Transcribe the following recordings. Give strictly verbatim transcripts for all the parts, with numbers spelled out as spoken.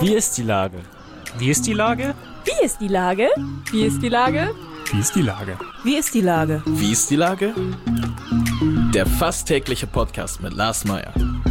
Wie ist die Lage? Wie ist die Lage? Wie ist die Lage? Wie ist die Lage? Wie ist die Lage? Wie ist die Lage? Wie ist die Lage? Der fast tägliche Podcast mit Lars Meyer.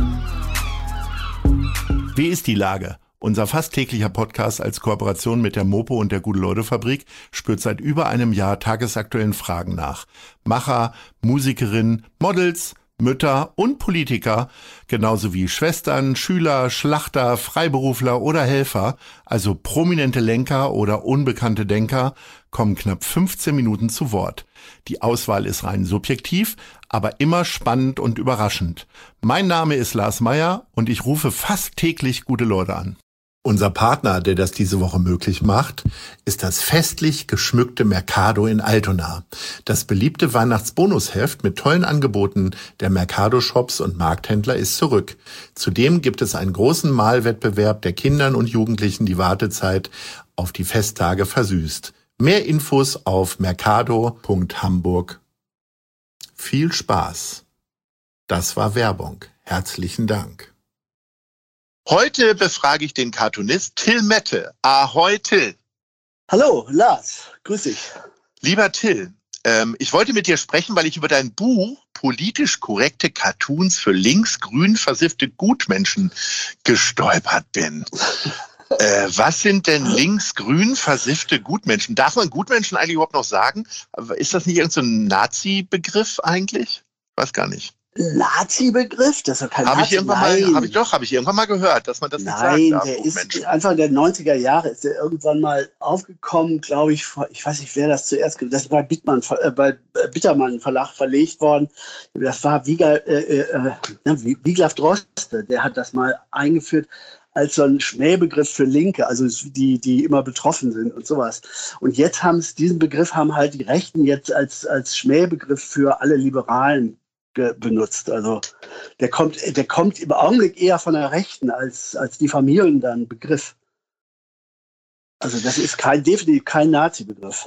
Wie ist die Lage? Unser fast täglicher Podcast als Kooperation mit der Mopo und der Gute-Leute-Fabrik spürt seit über einem Jahr tagesaktuellen Fragen nach. Macher, Musikerinnen, Models, Mütter und Politiker, genauso wie Schwestern, Schüler, Schlachter, Freiberufler oder Helfer, also prominente Lenker oder unbekannte Denker, kommen knapp fünfzehn Minuten zu Wort. Die Auswahl ist rein subjektiv, aber immer spannend und überraschend. Mein Name ist Lars Meyer und ich rufe fast täglich gute Leute an. Unser Partner, der das diese Woche möglich macht, ist das festlich geschmückte Mercado in Altona. Das beliebte Weihnachtsbonusheft mit tollen Angeboten der Mercado-Shops und Markthändler ist zurück. Zudem gibt es einen großen Malwettbewerb, der Kindern und Jugendlichen die Wartezeit auf die Festtage versüßt. Mehr Infos auf mercado punkt hamburg. Viel Spaß. Das war Werbung. Herzlichen Dank. Heute befrage ich den Cartoonist Till Mette. Ahoi, Till. Hallo, Lars. Grüß dich. Lieber Till, ähm, ich wollte mit dir sprechen, weil ich über dein Buch Politisch korrekte Cartoons für linksgrün versiffte Gutmenschen gestolpert bin. äh, was sind denn linksgrün versiffte Gutmenschen? Darf man Gutmenschen eigentlich überhaupt noch sagen? Ist das nicht irgendein so ein Nazi-Begriff eigentlich? Ich weiß gar nicht. Nazi-Begriff? Das ist doch kein Hab Nazi. ich irgendwann mal, hab ich doch, habe ich irgendwann mal gehört, dass man das nicht Nein, sagen darf. der ist Menschen. Anfang der neunziger Jahre ist der irgendwann mal aufgekommen, glaube ich, ich weiß nicht, wer das zuerst, das ist bei Bittmann, äh, bei Bittermann Verlag verlegt worden. Das war Wiegel, äh, äh, Wiglaf Droste, der hat das mal eingeführt als so ein Schmähbegriff für Linke, also die, die immer betroffen sind und sowas. Und jetzt haben es, diesen Begriff haben halt die Rechten jetzt als, als Schmähbegriff für alle Liberalen benutzt. Also der kommt, der kommt im Augenblick eher von der Rechten als, als diffamierender Begriff. Also das ist kein, definitiv kein Nazi-Begriff.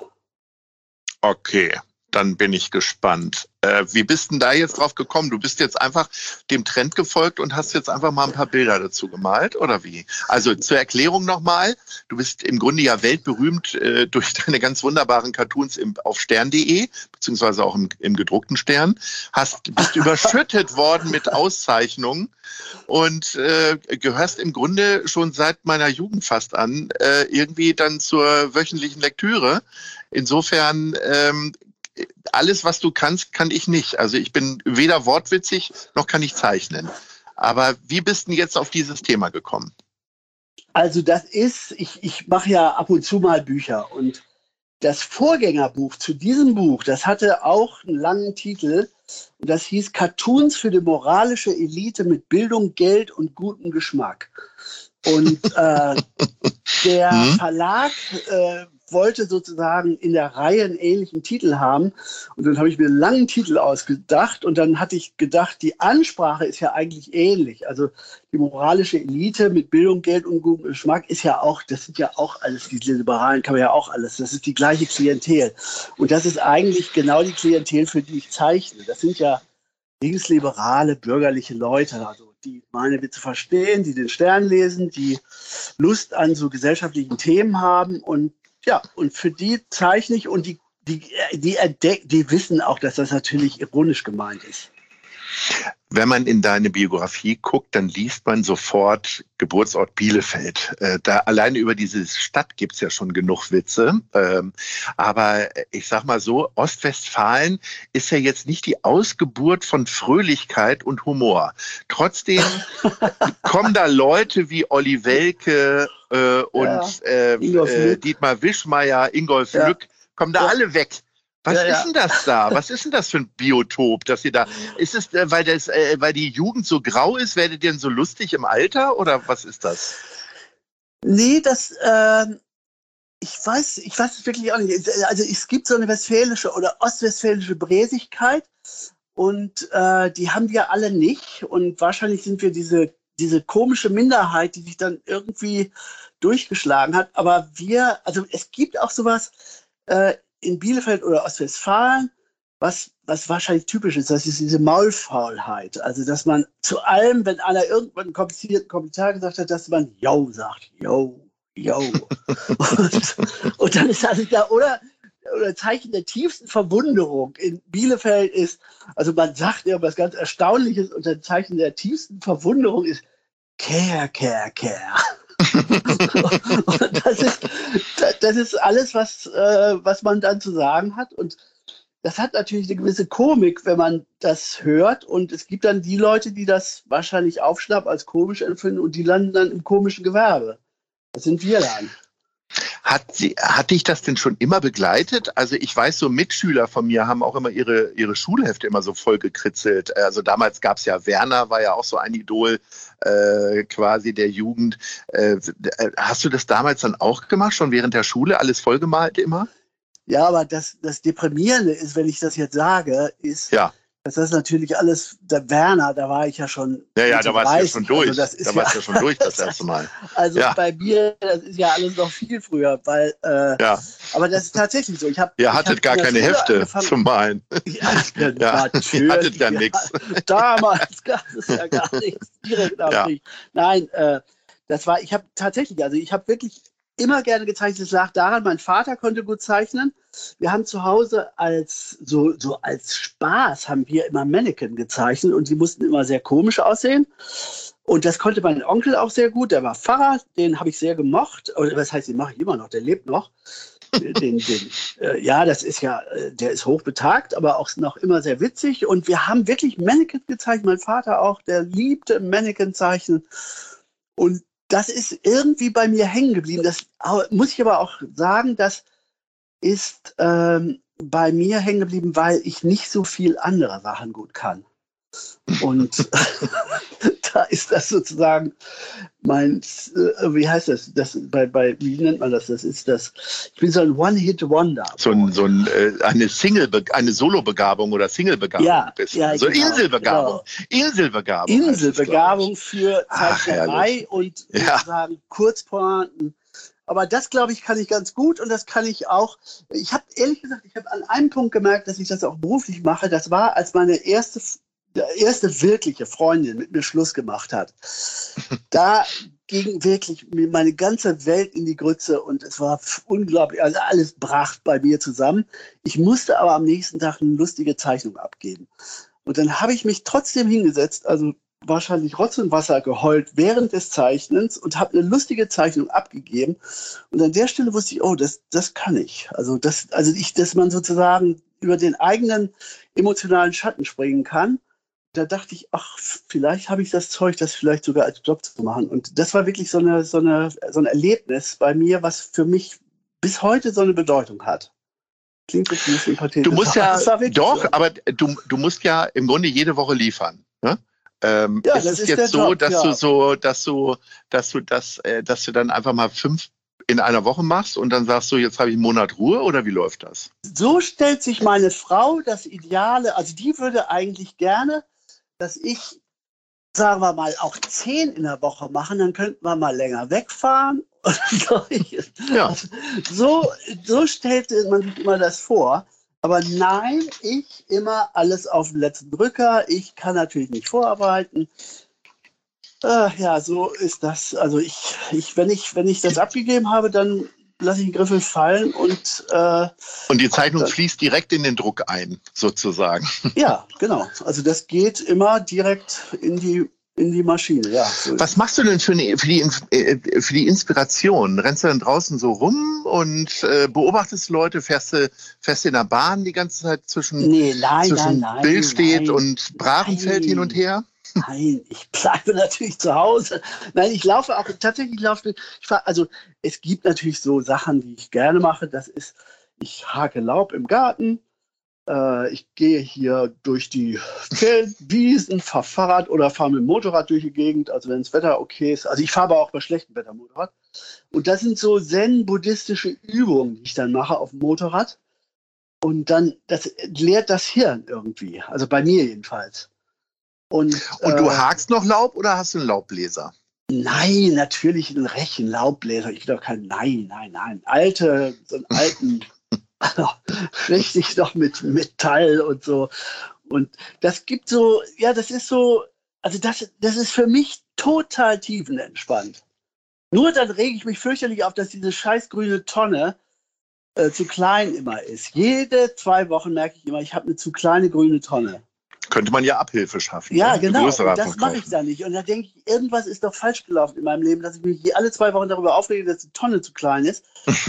Okay, dann bin ich gespannt. Äh, wie bist denn da jetzt drauf gekommen? Du bist jetzt einfach dem Trend gefolgt und hast jetzt einfach mal ein paar Bilder dazu gemalt, oder wie? Also zur Erklärung nochmal, du bist im Grunde ja weltberühmt äh, durch deine ganz wunderbaren Cartoons im, auf stern punkt de, beziehungsweise auch im, im gedruckten Stern, hast, bist überschüttet worden mit Auszeichnungen und äh, gehörst im Grunde schon seit meiner Jugend fast an, äh, irgendwie dann zur wöchentlichen Lektüre. Insofern ähm, alles, was du kannst, kann ich nicht. Also ich bin weder wortwitzig, noch kann ich zeichnen. Aber wie bist du jetzt auf dieses Thema gekommen? Also das ist, ich, ich mache ja ab und zu mal Bücher. Und das Vorgängerbuch zu diesem Buch, das hatte auch einen langen Titel. Und das hieß Cartoons für die moralische Elite mit Bildung, Geld und gutem Geschmack. Und äh, der hm? Verlag äh, wollte sozusagen in der Reihe einen ähnlichen Titel haben. Und dann habe ich mir einen langen Titel ausgedacht. Und dann hatte ich gedacht, die Ansprache ist ja eigentlich ähnlich. Also die moralische Elite mit Bildung, Geld und gutem Geschmack ist ja auch, das sind ja auch alles, die Liberalen kann man ja auch alles. Das ist die gleiche Klientel. Und das ist eigentlich genau die Klientel, für die ich zeichne. Das sind ja linksliberale, bürgerliche Leute, also die meine Witze verstehen, die den Stern lesen, die Lust an so gesellschaftlichen Themen haben und ja, und für die zeichne ich und die, die, die, die, die wissen auch, dass das natürlich ironisch gemeint ist. Wenn man in deine Biografie guckt, dann liest man sofort Geburtsort Bielefeld. Äh, da alleine über diese Stadt gibt's ja schon genug Witze. Ähm, aber ich sag mal so, Ostwestfalen ist ja jetzt nicht die Ausgeburt von Fröhlichkeit und Humor. Trotzdem kommen da Leute wie Olli Welke äh, und ja, äh, äh, Dietmar Wischmeier, Ingolf ja. Lück, kommen da ja. alle weg. Was ja, ja. ist denn das da? Was ist denn das für ein Biotop, dass ihr da? Ist es, äh, weil das, äh, weil die Jugend so grau ist, werdet ihr denn so lustig im Alter oder was ist das? Nee, das, äh, ich weiß, ich weiß es wirklich auch nicht. Also es gibt so eine westfälische oder ostwestfälische Bräsigkeit und äh, die haben wir alle nicht. Und wahrscheinlich sind wir diese, diese komische Minderheit, die sich dann irgendwie durchgeschlagen hat. Aber wir, also es gibt auch sowas, äh, in Bielefeld oder Ostwestfalen was, was wahrscheinlich typisch ist, das ist diese Maulfaulheit. Also, dass man zu allem, wenn einer irgendwann einen komplizierten Kommentar gesagt hat, dass man Yo sagt. Yo, yo. und, und dann ist alles da, oder? Oder Zeichen der tiefsten Verwunderung in Bielefeld ist, also man sagt ja was ganz Erstaunliches und ein Zeichen der tiefsten Verwunderung ist Care, Care, Care. Und das ist, das ist alles, was, äh, was man dann zu sagen hat. Und das hat natürlich eine gewisse Komik, wenn man das hört. Und es gibt dann die Leute, die das wahrscheinlich aufschnappen, als komisch empfinden und die landen dann im komischen Gewerbe. Das sind wir dann. Hat, sie, hat dich das denn schon immer begleitet? Also ich weiß, so Mitschüler von mir haben auch immer ihre, ihre Schulhefte immer so voll gekritzelt. Also damals gab es ja Werner, war ja auch so ein Idol äh, quasi der Jugend. Äh, hast du das damals dann auch gemacht, schon während der Schule, alles vollgemalt immer? Ja, aber das, das Deprimierende ist, wenn ich das jetzt sage, ist... Ja. Das ist natürlich alles, der Werner, da war ich ja schon. Ja, ja, da warst du ja schon durch. Also das ist da warst du ja schon durch das erste Mal. Also ja. Bei mir, das ist ja alles noch viel früher, weil, äh, ja. Aber das ist tatsächlich so. Ich hab, Ihr hattet gar keine Schule Hefte angefangen. Zum Malen. Ja, ja, ja. Ihr hattet ja nichts. Damals gab es ja gar nichts. Direkt nach ja. Nein, äh, das war, ich habe tatsächlich, also ich habe wirklich immer gerne gezeichnet. Es lag daran, mein Vater konnte gut zeichnen. Wir haben zu Hause als so, so als Spaß haben wir immer Mannequin gezeichnet und die mussten immer sehr komisch aussehen. Und das konnte mein Onkel auch sehr gut. Der war Pfarrer, den habe ich sehr gemocht. Oder was heißt, den mache ich immer noch, der lebt noch. den, den, äh, ja, das ist ja, der ist hochbetagt, aber auch noch immer sehr witzig. Und wir haben wirklich Mannequin gezeichnet. Mein Vater auch, der liebte Mannequin zeichnen. Und das ist irgendwie bei mir hängen geblieben. Das muss ich aber auch sagen, das ist ähm, bei mir hängen geblieben, weil ich nicht so viel andere Sachen gut kann. Und da ist das sozusagen mein, äh, wie heißt das? Das bei, bei, wie nennt man das? Das ist das. Ich bin so ein One-Hit-Wonder. So ein, so ein äh, eine Single, eine Solo-Begabung oder Single-Begabung. Ja, ja, so genau, Inselbegabung. Genau. Inselbegabung. Inselbegabung für Zeichnerei und ja. sozusagen Kurzpointen. Aber das, glaube ich, kann ich ganz gut und das kann ich auch. Ich habe ehrlich gesagt, ich habe an einem Punkt gemerkt, dass ich das auch beruflich mache. Das war, als meine erste, erste wirkliche Freundin mit mir Schluss gemacht hat. Da ging wirklich meine ganze Welt in die Grütze und es war unglaublich. Also alles brach bei mir zusammen. Ich musste aber am nächsten Tag eine lustige Zeichnung abgeben. Und dann habe ich mich trotzdem hingesetzt, also wahrscheinlich Rotz und Wasser geheult während des Zeichnens und habe eine lustige Zeichnung abgegeben. Und an der Stelle wusste ich, oh, das, das kann ich. Also, das, also ich, dass man sozusagen über den eigenen emotionalen Schatten springen kann. Da dachte ich, ach, vielleicht habe ich das Zeug, das vielleicht sogar als Job zu machen. Und das war wirklich so, eine, so, eine, so ein Erlebnis bei mir, was für mich bis heute so eine Bedeutung hat. Klingt jetzt ein bisschen pathetisch. Du musst ja, doch, so. aber du, du musst ja im Grunde jede Woche liefern, ne? Ähm, ja, ist das es ist jetzt so, Job, dass ja. du so, dass du, dass du das, äh, dass du dann einfach mal fünf in einer Woche machst und dann sagst du, jetzt habe ich einen Monat Ruhe oder wie läuft das? So stellt sich meine Frau das Ideale, also die würde eigentlich gerne, dass ich, sagen wir mal, auch zehn in der Woche machen, dann könnten wir mal länger wegfahren. Ja. So, so stellt man sich immer das vor. Aber nein, ich immer alles auf den letzten Drücker. Ich kann natürlich nicht vorarbeiten. Äh, ja, so ist das. Also ich, ich, wenn ich, wenn ich das abgegeben habe, dann lasse ich den Griffel fallen und äh, und die Zeichnung äh, fließt direkt in den Druck ein, sozusagen. Ja, genau. Also das geht immer direkt in die in die Maschine. Ja. So Was machst du denn für, eine, für, die, für die Inspiration? Rennst du dann draußen so rum und äh, beobachtest Leute? Fährst du, fährst du in der Bahn die ganze Zeit zwischen, nee, nein, zwischen nein, nein, Billstedt nein, und Brachenfeld nein. hin und her? Nein, ich bleibe natürlich zu Hause. Nein, ich laufe auch, tatsächlich laufe ich, fahr, also es gibt natürlich so Sachen, die ich gerne mache. Das ist, ich hake Laub im Garten, äh, ich gehe hier durch die Feldwiesen, fahre Fahrrad oder fahre mit dem Motorrad durch die Gegend, also wenn das Wetter okay ist. Also ich fahre aber auch bei schlechtem Wetter Motorrad. Und das sind so zen-buddhistische Übungen, die ich dann mache auf dem Motorrad. Und dann, das lehrt das Hirn irgendwie, also bei mir jedenfalls. Und, Und du äh, hakst noch Laub oder hast du einen Laubbläser? Nein, natürlich einen rechten Laubbläser. Ich will doch kein, nein, nein, nein. Alte, so einen alten richtig noch mit Metall und so. Und das gibt so, ja, das ist so, also das, das ist für mich total tiefenentspannt. Nur dann rege ich mich fürchterlich auf, dass diese scheiß grüne Tonne äh, zu klein immer ist. Jede zwei Wochen merke ich immer, ich habe eine zu kleine grüne Tonne. Könnte man ja Abhilfe schaffen. Ja, ne? genau. Und das kaufen. mache ich dann nicht. Und da denke ich, irgendwas ist doch falsch gelaufen in meinem Leben, dass ich mich alle zwei Wochen darüber aufrege, dass die Tonne zu klein ist.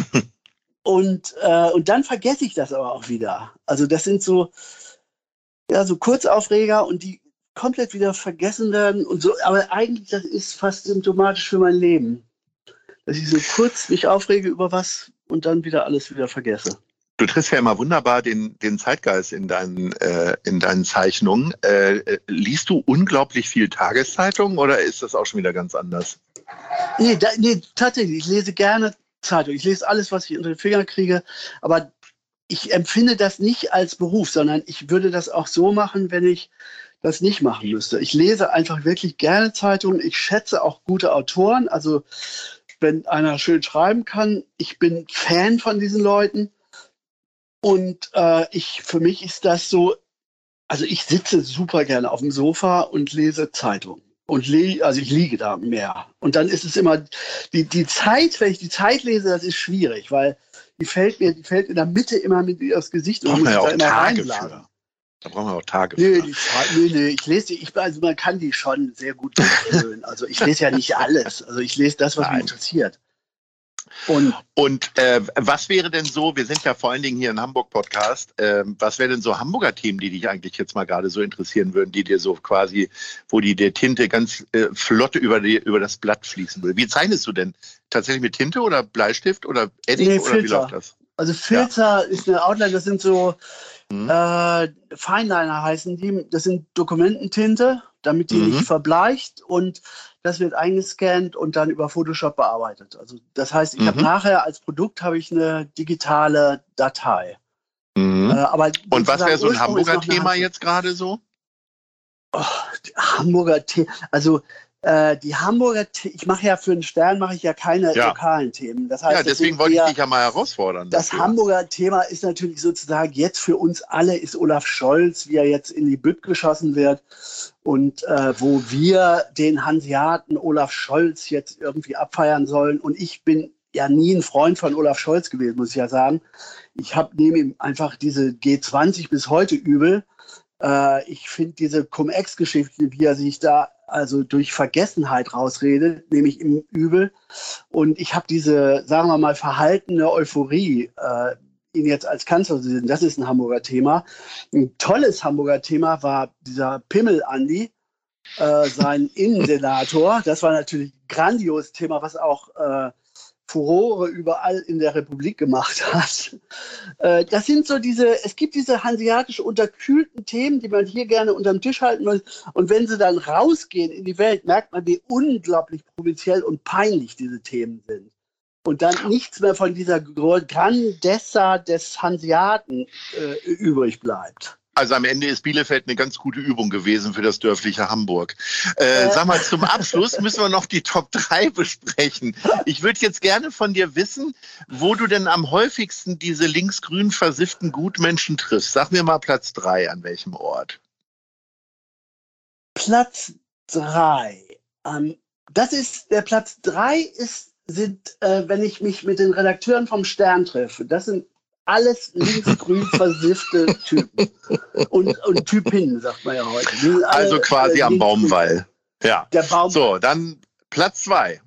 und, äh, und dann vergesse ich das aber auch wieder. Also das sind so, ja, so Kurzaufreger und die komplett wieder vergessen werden und so. Aber eigentlich, das ist fast symptomatisch für mein Leben. Dass ich so kurz mich aufrege über was und dann wieder alles wieder vergesse. Du triffst ja immer wunderbar den, den Zeitgeist in deinen, äh, in deinen Zeichnungen. Äh, liest du unglaublich viel Tageszeitungen oder ist das auch schon wieder ganz anders? Nee, da, nee, tatsächlich. Ich lese gerne Zeitung. Ich lese alles, was ich unter den Finger kriege. Aber ich empfinde das nicht als Beruf, sondern ich würde das auch so machen, wenn ich das nicht machen müsste. Ich lese einfach wirklich gerne Zeitungen. Ich schätze auch gute Autoren. Also wenn einer schön schreiben kann, ich bin Fan von diesen Leuten. Und äh, ich, für mich ist das so, also ich sitze super gerne auf dem Sofa und lese Zeitung. Und le also ich liege da mehr. Und dann ist es immer, die, die Zeit, wenn ich die Zeit lese, das ist schwierig, weil die fällt mir, die fällt in der Mitte immer mit aufs Gesicht und braucht muss man ja da auch immer Tage reinblasen. für. Da brauchen wir auch Tage Nee, für. die Zeit, nee, nee, ich lese die, ich, also man kann die schon sehr gut durchführen. Also ich lese ja nicht alles. Also ich lese das, was Nein. mich interessiert. Und, Und äh, was wäre denn so, wir sind ja vor allen Dingen hier in Hamburg-Podcast, äh, was wäre denn so Hamburger Themen, die dich eigentlich jetzt mal gerade so interessieren würden, die dir so quasi, wo die der Tinte ganz äh, flott über, die, über das Blatt fließen würde? Wie zeichnest du denn? Tatsächlich mit Tinte oder Bleistift oder Edding Nee, oder wie Filzer. läuft das? Also Filzer ja. ist eine Outline, das sind so Mhm. äh, Fineliner heißen die, das sind Dokumententinte, damit die Mhm. nicht verbleicht und das wird eingescannt und dann über Photoshop bearbeitet. Also das heißt, ich Mhm. habe nachher als Produkt habe ich eine digitale Datei. Mhm. Äh, aber Und was wäre so ein Ursprung ist Hamburger noch eine Thema Hand- jetzt gerade so? Oh, die Hamburger Themen. Also äh, die Hamburger, The ich mache ja für den Stern mache ich ja keine Ja. lokalen Themen. Das heißt, Ja, das deswegen sind wollte ich eher- dich ja mal herausfordern. Das dafür. Hamburger Thema ist natürlich sozusagen jetzt für uns alle ist Olaf Scholz, wie er jetzt in die Bütt geschossen wird und äh, wo wir den Hanseaten Olaf Scholz jetzt irgendwie abfeiern sollen. Und ich bin ja nie ein Freund von Olaf Scholz gewesen, muss ich ja sagen. Ich habe neben ihm einfach diese G zwanzig bis heute übel. Äh, ich finde diese Cum-Ex-Geschichte, wie er sich da also durch Vergessenheit rausredet, nämlich im Übel. Und ich habe diese, sagen wir mal, verhaltene Euphorie, äh, ihn jetzt als Kanzler zu sehen. Das ist ein Hamburger Thema. Ein tolles Hamburger Thema war dieser Pimmel-Andi, äh, sein Innensenator. Das war natürlich ein grandioses Thema, was auch äh, Furore überall in der Republik gemacht hat. Äh, das sind so diese, es gibt diese hanseatisch unterkühlten Themen, die man hier gerne unterm Tisch halten will. Und wenn sie dann rausgehen in die Welt, merkt man, wie unglaublich provinziell und peinlich diese Themen sind. Und dann nichts mehr von dieser Grandezza des Hanseaten äh, übrig bleibt. Also am Ende ist Bielefeld eine ganz gute Übung gewesen für das dörfliche Hamburg. Äh, sag mal, zum Abschluss müssen wir noch die Top drei besprechen. Ich würde jetzt gerne von dir wissen, wo du denn am häufigsten diese linksgrün versifften Gutmenschen triffst. Sag mir mal Platz drei, an welchem Ort? Platz drei. Ähm, das ist, der Platz drei ist, sind, äh, wenn ich mich mit den Redakteuren vom Stern treffe. Das sind alles linksgrün versiffte Typen. Und, und Typinnen, sagt man ja heute. Die sind alle, Also quasi äh, am linksgrün. Baumwall. Ja. Der Baum. So, dann Platz zwei.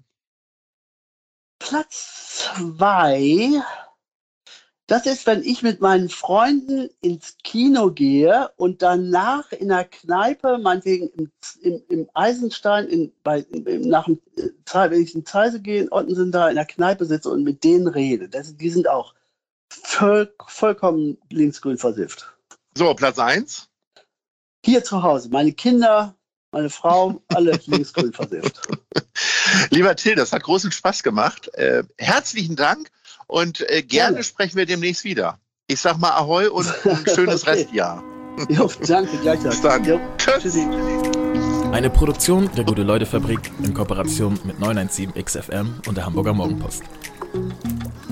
Platz zwei, das ist, wenn ich mit meinen Freunden ins Kino gehe und danach in der Kneipe, meinetwegen im, im, im Eisenstein, in, bei, im, nach dem, wenn ich in Zeise gehe, in Ottensen da in der Kneipe sitze und mit denen rede. Das, die sind auch voll, vollkommen linksgrün versifft. So, Platz eins. Hier zu Hause, meine Kinder, meine Frau, alle linksgrün versifft. Lieber Till, das hat großen Spaß gemacht. Äh, herzlichen Dank und äh, gerne, Gerne. sprechen wir demnächst wieder. Ich sag mal Ahoi und ein schönes Okay. Restjahr. Jo, danke, gleichfalls. Bis dann. Jo, Tschüss. tschüssi. Eine Produktion der Gute-Leute-Fabrik in Kooperation mit neun eins sieben X F M und der Hamburger Morgenpost.